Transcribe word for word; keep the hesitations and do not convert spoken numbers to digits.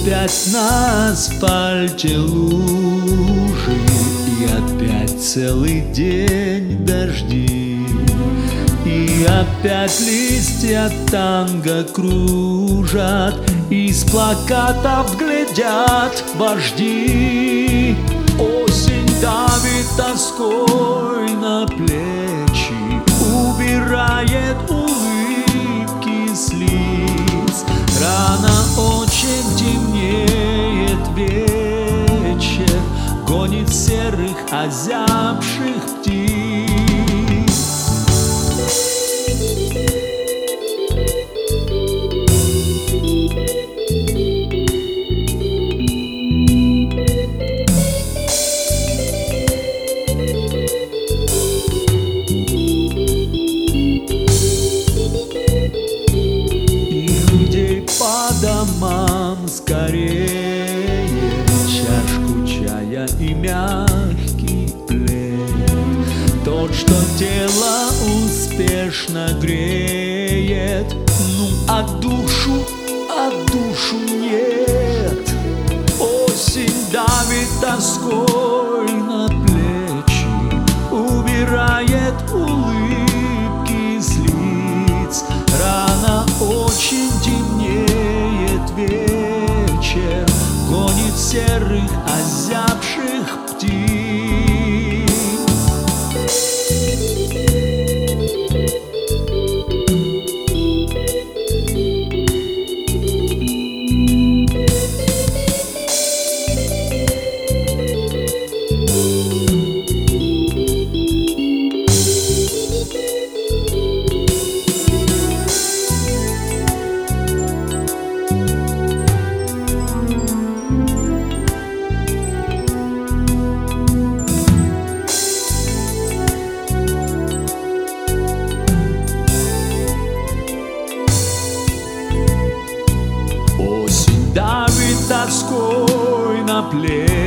опять на асфальте лужи, и опять целый день дожди, и опять листья танго кружат, из плакатов глядят вожди. Осень давит тоской на плечи, убирает улыбки с лиц. Рано очень темнеет вечер, гонит серых озябших птиц. По домам скорее, чашку чая и мягкий плед, тот, что тело успешно греет, ну а душу, а душу нет. Осень давит тоской на плечи, убирает улыбки с лиц. Рано очень темнеет вечер, гонит серых озябших птиц. Давит тоской на плечи,